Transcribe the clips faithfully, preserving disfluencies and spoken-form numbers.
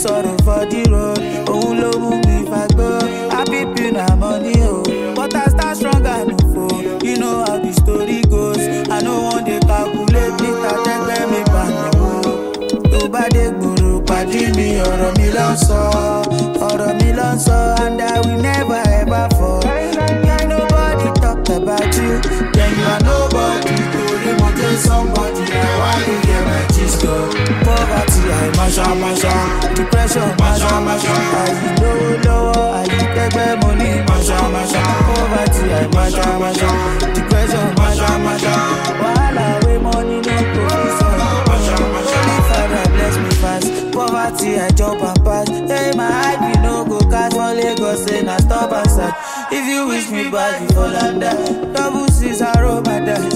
sorrow for the road. Oh, love me if I go. Happy pin money, oh. But I start strong and no fool. You know how the story goes. I know one day calculate me, start take me back. To bad guru, padi me, or me lanso, or me lanso, and I will never ever fall. If nobody talk about you, then you are nobody. To remove somebody, now why you hear my gist go? Poverty, I masha masha, depression, masha masha. I low low, I take money, masha masha. Poverty, I masha masha, depression, masha masha. Wahala we money no go. Bless me fast, poverty I jump and pass. Hey, my hype you no go catch for Lagos, say na stop and start. If you wish me back, you fall under. Double six I roll my dice.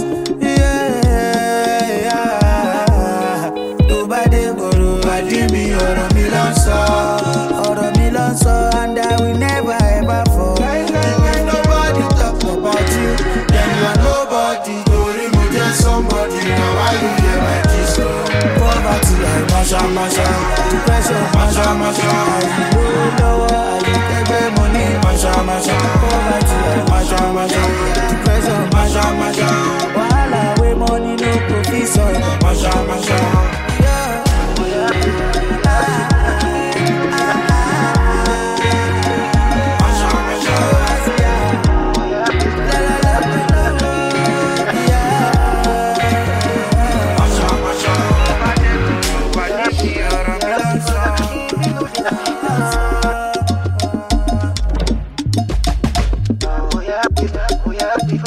Yeah, yeah. Nobody go to body me or me lanso, or me lanso, and I will never ever fall. If nobody talk about you, then you are nobody. To remove somebody, now why you hear my kiss? Poverty, I masha masha, depression, masha masha. I low low, I take money, masha masha. Poverty, I masha masha, depression, masha masha. Wahala we money no profit, so masha masha. Yeah. Oh yeah, oh yeah.